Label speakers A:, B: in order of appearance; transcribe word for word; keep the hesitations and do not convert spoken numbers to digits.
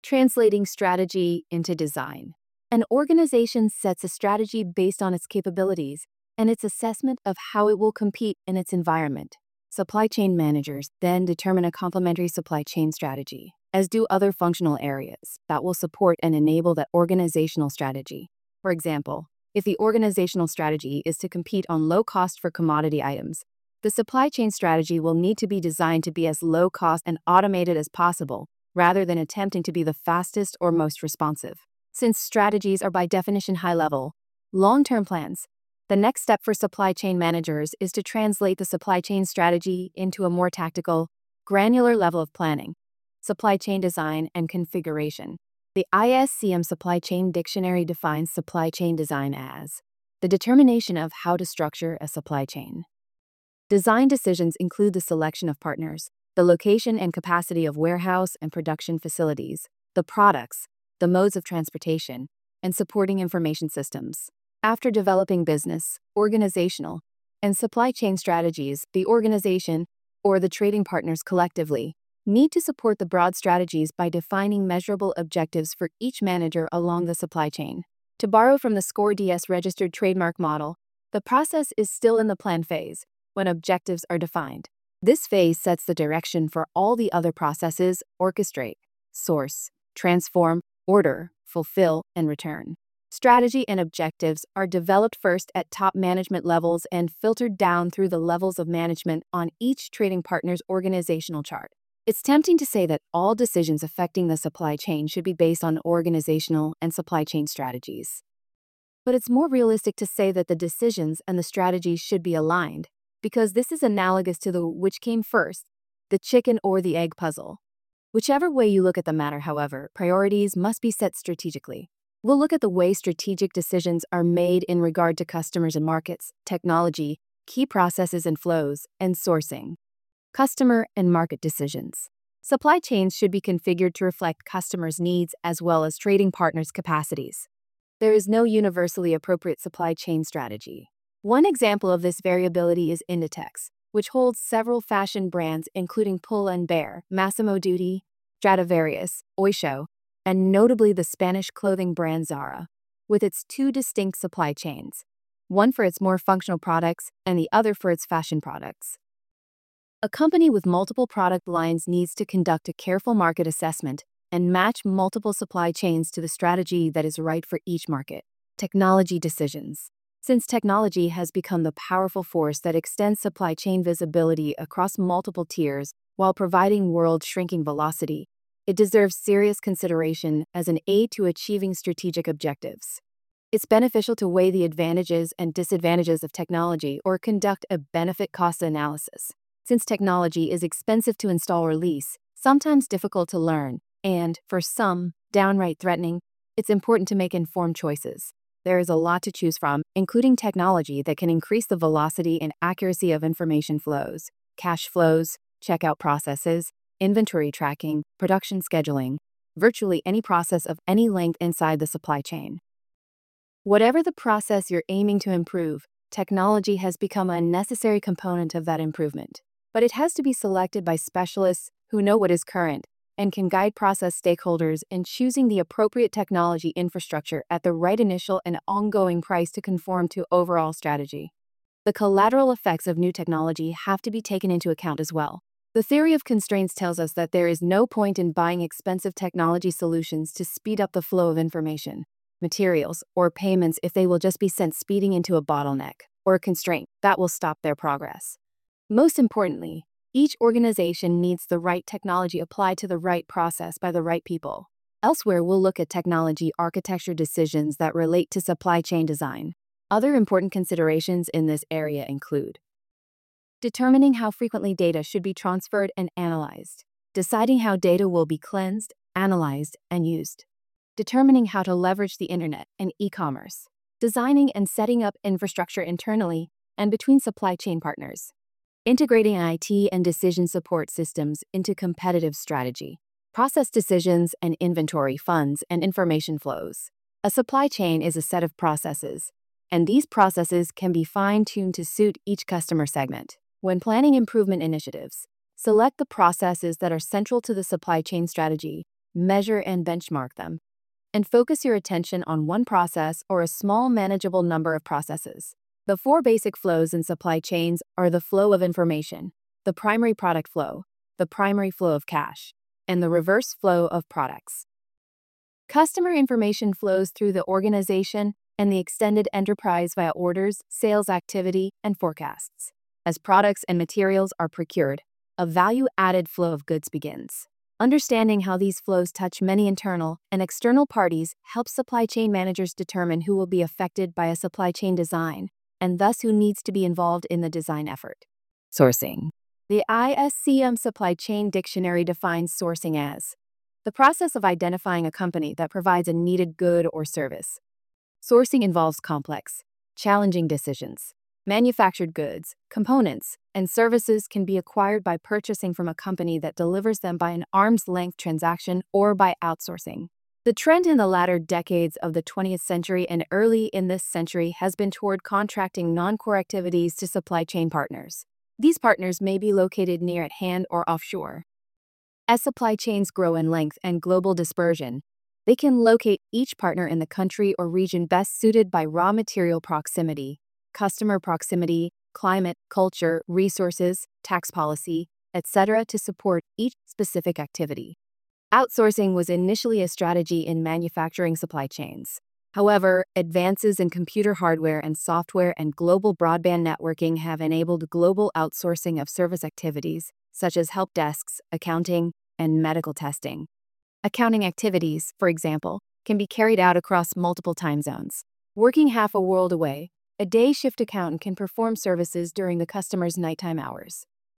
A: Translating strategy into design. An organization sets a strategy based on its capabilities and its assessment of how it will compete in its environment. Supply chain managers then determine a complementary supply chain strategy, as do other functional areas that will support and enable that organizational strategy. For example, if the organizational strategy is to compete on low cost for commodity items, the supply chain strategy will need to be designed to be as low cost and automated as possible, rather than attempting to be the fastest or most responsive. Since strategies are by definition high-level, long-term plans, the next step for supply chain managers is to translate the supply chain strategy into a more tactical, granular level of planning, supply chain design, and configuration. The I S C M Supply Chain Dictionary defines supply chain design as the determination of how to structure a supply chain. Design decisions include the selection of partners, the location and capacity of warehouse and production facilities, the products, the modes of transportation, and supporting information systems. After developing business, organizational, and supply chain strategies, the organization, or the trading partners collectively, need to support the broad strategies by defining measurable objectives for each manager along the supply chain. To borrow from the SCORE-D S registered trademark model, the process is still in the plan phase when objectives are defined. This phase sets the direction for all the other processes: orchestrate, source, transform, order, fulfill, and return. Strategy and objectives are developed first at top management levels and filtered down through the levels of management on each trading partner's organizational chart. It's tempting to say that all decisions affecting the supply chain should be based on organizational and supply chain strategies. But it's more realistic to say that the decisions and the strategies should be aligned, because this is analogous to the which came first, the chicken or the egg puzzle. Whichever way you look at the matter, however, priorities must be set strategically. We'll look at the way strategic decisions are made in regard to customers and markets, technology, key processes and flows, and sourcing. Customer and market decisions. Supply chains should be configured to reflect customers' needs as well as trading partners' capacities. There is no universally appropriate supply chain strategy. One example of this variability is Inditex, which holds several fashion brands including Pull and Bear, Massimo Dutti, Stradivarius, Oysho, and notably the Spanish clothing brand Zara, with its two distinct supply chains, one for its more functional products and the other for its fashion products. A company with multiple product lines needs to conduct a careful market assessment and match multiple supply chains to the strategy that is right for each market. Technology decisions. Since technology has become the powerful force that extends supply chain visibility across multiple tiers while providing world-shrinking velocity, it deserves serious consideration as an aid to achieving strategic objectives. It's beneficial to weigh the advantages and disadvantages of technology or conduct a benefit-cost analysis. Since technology is expensive to install or lease, sometimes difficult to learn, and, for some, downright threatening, it's important to make informed choices. There is a lot to choose from, including technology that can increase the velocity and accuracy of information flows, cash flows, checkout processes, inventory tracking, production scheduling, virtually any process of any length inside the supply chain. Whatever the process you're aiming to improve, technology has become a necessary component of that improvement. But it has to be selected by specialists who know what is current and can guide process stakeholders in choosing the appropriate technology infrastructure at the right initial and ongoing price to conform to overall strategy. The collateral effects of new technology have to be taken into account as well. The theory of constraints tells us that there is no point in buying expensive technology solutions to speed up the flow of information, materials, or payments if they will just be sent speeding into a bottleneck or a constraint that will stop their progress. Most importantly, each organization needs the right technology applied to the right process by the right people. Elsewhere, we'll look at technology architecture decisions that relate to supply chain design. Other important considerations in this area include determining how frequently data should be transferred and analyzed, deciding how data will be cleansed, analyzed, and used, determining how to leverage the internet and e-commerce, designing and setting up infrastructure internally and between supply chain partners, integrating I T and decision support systems into competitive strategy, process decisions and inventory funds and information flows. A supply chain is a set of processes, and these processes can be fine-tuned to suit each customer segment. When planning improvement initiatives, select the processes that are central to the supply chain strategy measure and benchmark them, and focus your attention on one process or a small manageable number of processes. The four basic flows in supply chains are the flow of information, the primary product flow, the primary flow of cash, and the reverse flow of products. Customer information flows through the organization and the extended enterprise via orders, sales activity, and forecasts. As products and materials are procured, a value-added flow of goods begins. Understanding how these flows touch many internal and external parties helps supply chain managers determine who will be affected by a supply chain design, and thus who needs to be involved in the design effort. Sourcing. The I S C M Supply Chain Dictionary defines sourcing as the process of identifying a company that provides a needed good or service. Sourcing involves complex, challenging decisions. Manufactured goods, components, and services can be acquired by purchasing from a company that delivers them by an arm's-length transaction or by outsourcing. The trend in the latter decades of the twentieth century and early in this century has been toward contracting non-core activities to supply chain partners. These partners may be located near at hand or offshore. As supply chains grow in length and global dispersion, they can locate each partner in the country or region best suited by raw material proximity, customer proximity, climate, culture, resources, tax policy, et cetera to support each specific activity. Outsourcing was initially a strategy in manufacturing supply chains. However, advances in computer hardware and software and global broadband networking have enabled global outsourcing of service activities, such as help desks, accounting, and medical testing. Accounting activities, for example, can be carried out across multiple time zones. Working half a world away, a day shift accountant can perform services during the customer's nighttime hours.